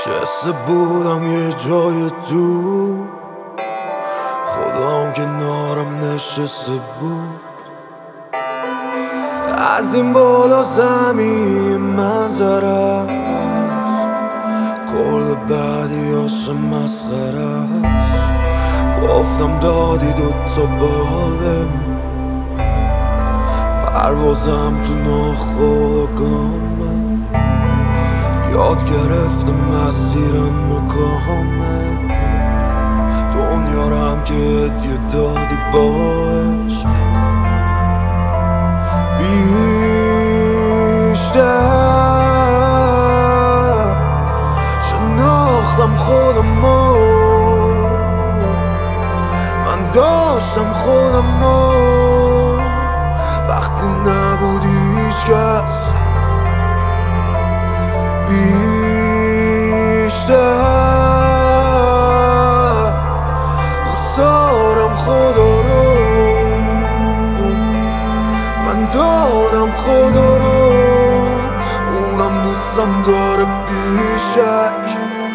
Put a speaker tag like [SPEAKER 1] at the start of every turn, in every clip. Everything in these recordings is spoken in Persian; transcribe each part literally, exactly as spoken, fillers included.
[SPEAKER 1] نشسته بودم یه جای دور، خدام کنارم نشسته بود. از این بالا زمین منظره است، کل بعدیاش مسخره است. گفتم دادی دوتا بال بهم، پروازم تو ناخودآگاهمه. یاد گرفتم مسیرم مکاهمه، دنیا رو هم که هدیه دادی با عشق. بیشتر شناختم خودمو، من داشتم خودمو وقتی نبودی هیچ کس. بیشتر دوست دارم خدا رو، من دارم خدا رو، اونم دوستم داره بیشک.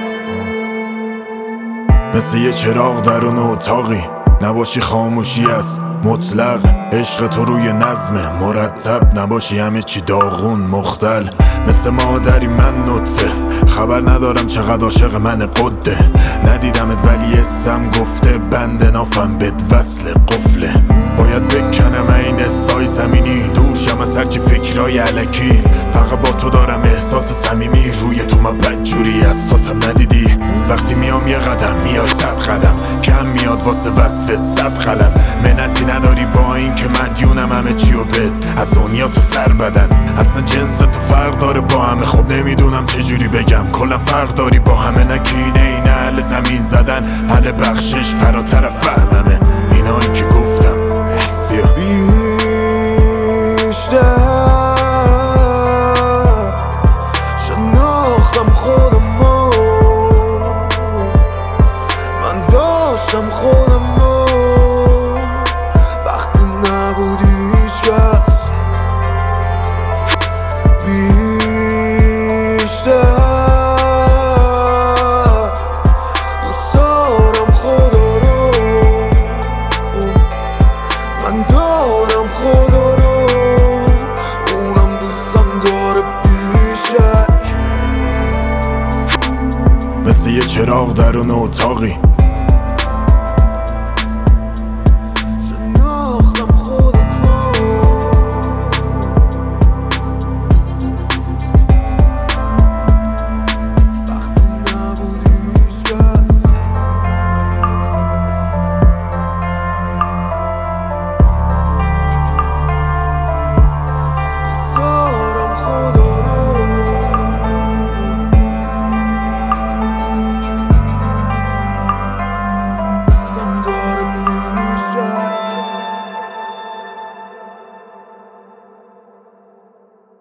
[SPEAKER 2] مثل یه چراغ در اون اتاقی نباشی، خاموشی است مطلق. عشق تو روی نظم مرتب نباشی، همه چی داغون مختل. مثل مادری من نطفه، خبر ندارم چقدر عاشق من قده. ندیدمت ولی اسم گفته، بند نافم بد وصل قفله. باید بکنم این سای زمینی، دورشم از هرچی فکرای علکی. فقط با تو دارم احساس صمیمی، روی تو من بدجوری اساسم ندیدی. وقتی میام یه قدم میای صد قدم، کم میاد واسه وصفت صد قلم. منتی نداری با این که مدیونم همه چی و بد از دنیا تو سر بدن. اصلا جنس تو فرق داره با همه، خب نمیدونم چجوری بگم. کلا فرق داری با همه، نکینه این اهل زمین زدن، اهل بخشش فراتر فهممه. اینایی که گفتم بیا.
[SPEAKER 1] بیشتر شناختم خودمو، من داشتم خودمو وقتی نبودی هیچ کس. بیشتر دوست دارم خدا رو، من دارم خدا رو، اونم دوستم داره بیشک.
[SPEAKER 2] مثل یه چراغ در اون اتاقی